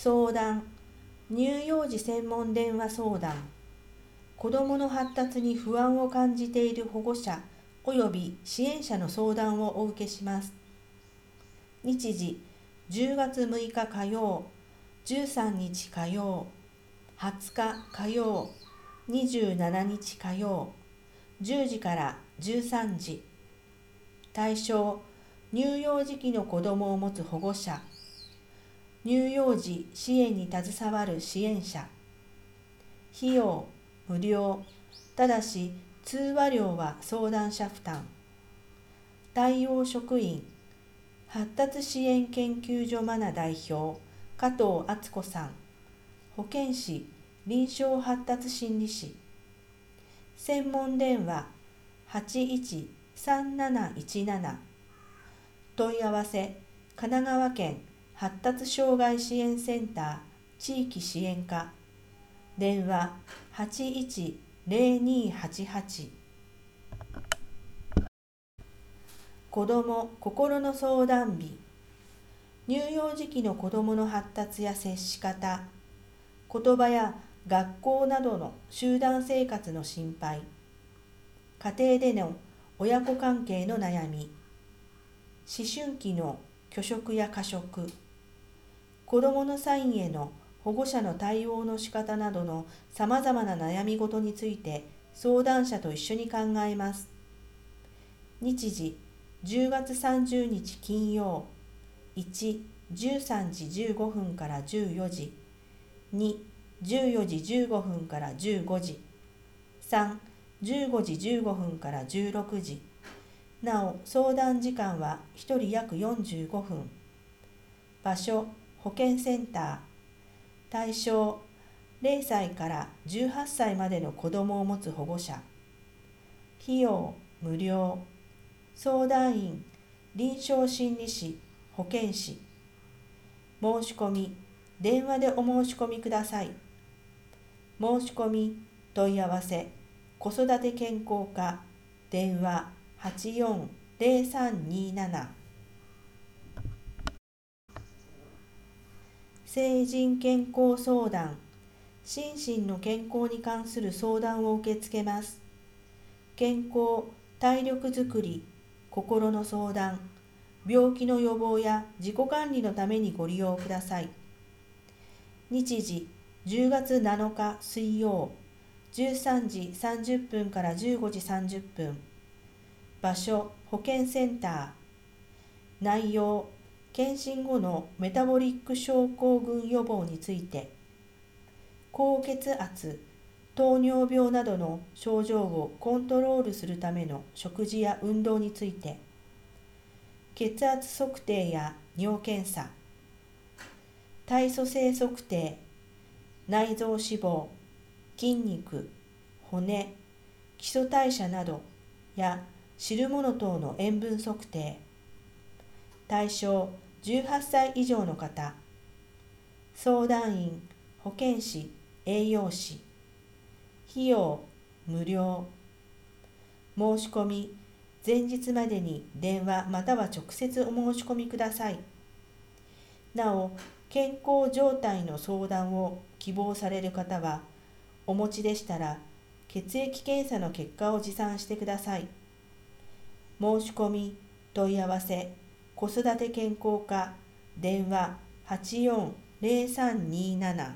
相談、乳幼児専門電話相談、子どもの発達に不安を感じている保護者及び支援者の相談をお受けします。日時、10月6日火曜、13日火曜、20日火曜、27日火曜、10時から13時。対象、乳幼児期の子どもを持つ保護者、乳幼児支援に携わる支援者。費用、無料、ただし通話料は相談者負担。対応職員、発達支援研究所マナ代表、加藤敦子さん。保健師、臨床発達心理士。専門電話、813717。問い合わせ、神奈川県発達障害支援センター地域支援課。電話、810288。子ども心の相談日。乳幼児期の子どもの発達や接し方、言葉や学校などの集団生活の心配、家庭での親子関係の悩み、思春期の拒食や過食、子どものサインへの保護者の対応の仕方などのさまざまな悩み事について相談者と一緒に考えます。日時、10月30日金曜、1、13時15分から14時、2、14時15分から15時、3、15時15分から16時。なお、相談時間は1人約45分。場所、保健センター。対象、0歳から18歳までの子どもを持つ保護者。費用、無料。相談員、臨床心理士、保健師。申し込み、電話でお申し込みください。申し込み、問い合わせ、子育て健康課、電話840327。成人健康相談、心身の健康に関する相談を受け付けます。健康、体力づくり、心の相談、病気の予防や自己管理のためにご利用ください。日時、10月7日水曜、13時30分から15時30分。場所、保健センター。内容、検診後のメタボリック症候群予防について、高血圧、糖尿病などの症状をコントロールするための食事や運動について、血圧測定や尿検査、体組成測定、内臓脂肪、筋肉、骨、基礎代謝などや汁物等の塩分測定。対象、18歳以上の方。相談員、保健師、栄養士。費用、無料。申し込み、前日までに電話または直接お申し込みください。なお、健康状態の相談を希望される方は、お持ちでしたら血液検査の結果を持参してください。申し込み、問い合わせ、子育て健康課、電話840327。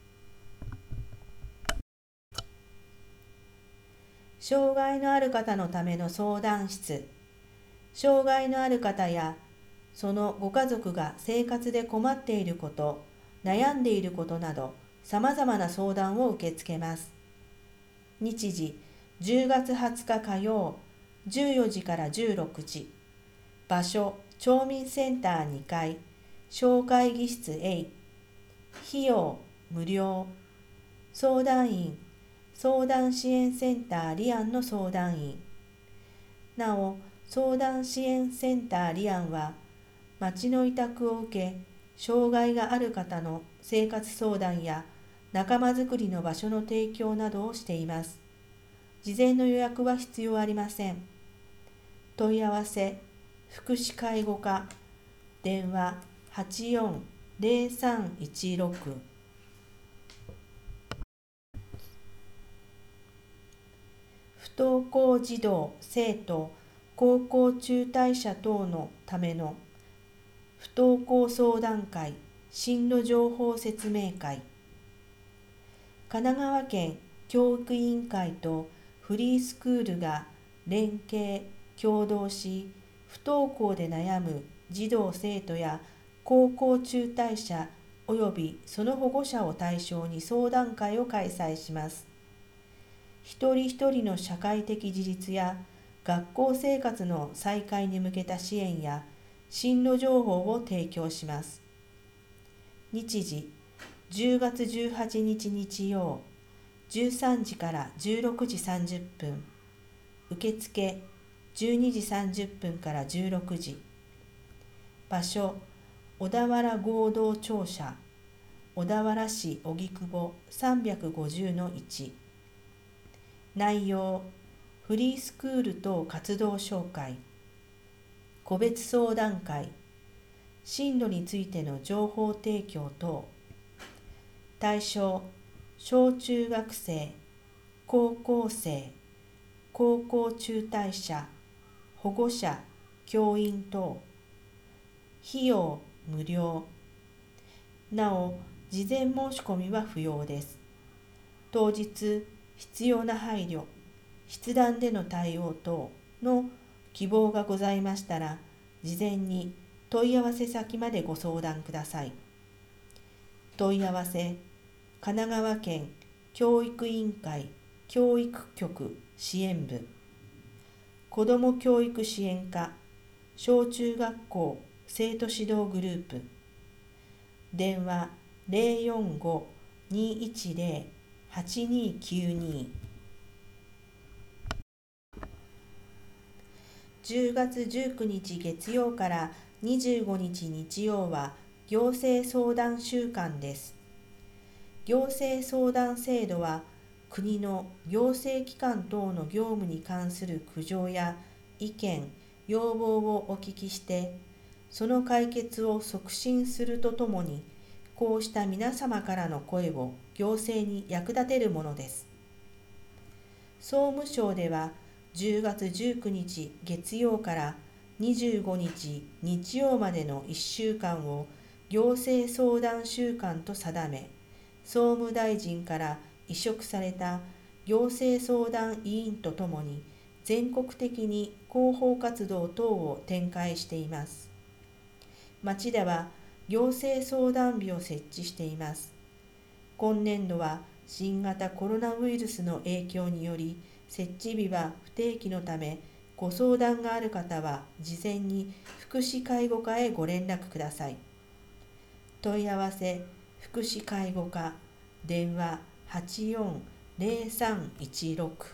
障害のある方のための相談室。障害のある方やそのご家族が生活で困っていること、悩んでいることなど、さまざまな相談を受け付けます。日時、10月20日火曜、14時から16時。場所、町民センター2階、小会議室 A。費用、無料。相談員、相談支援センターリアンの相談員。なお、相談支援センターリアンは、町の委託を受け、障害がある方の生活相談や仲間づくりの場所の提供などをしています。事前の予約は必要ありません。問い合わせ、福祉介護課、電話 0316。不登校児童・生徒、高校中退者等のための不登校相談会、進路情報説明会。神奈川県教育委員会とフリースクールが連携・協働し、不登校で悩む児童生徒や高校中退者およびその保護者を対象に相談会を開催します。一人一人の社会的自立や学校生活の再開に向けた支援や進路情報を提供します。日時10月18日日曜13時から16時30分、受付12時30分から16時。場所小田原合同庁舎、小田原市荻窪 350-1。内容フリースクール等活動紹介、個別相談会、進路についての情報提供等。対象小中学生、高校生、高校中退者、保護者、教員等。費用無料。なお、事前申し込みは不要です。当日、必要な配慮、筆談での対応等の希望がございましたら、事前に問い合わせ先までご相談ください。問い合わせ、神奈川県教育委員会教育局支援部、子ども教育支援課小中学校生徒指導グループ。電話045-210-8292。10月19日月曜から25日日曜は行政相談週間です。行政相談制度は国の行政機関等の業務に関する苦情や意見、要望をお聞きして、その解決を促進するとともに、こうした皆様からの声を行政に役立てるものです。総務省では10月19日月曜から25日日曜までの1週間を行政相談週間と定め、総務大臣から委嘱された行政相談委員とともに全国的に広報活動等を展開しています。町では行政相談日を設置しています。今年度は新型コロナウイルスの影響により設置日は不定期のため、ご相談がある方は事前に福祉介護課へご連絡ください。問い合わせ福祉介護課、電話84-0316。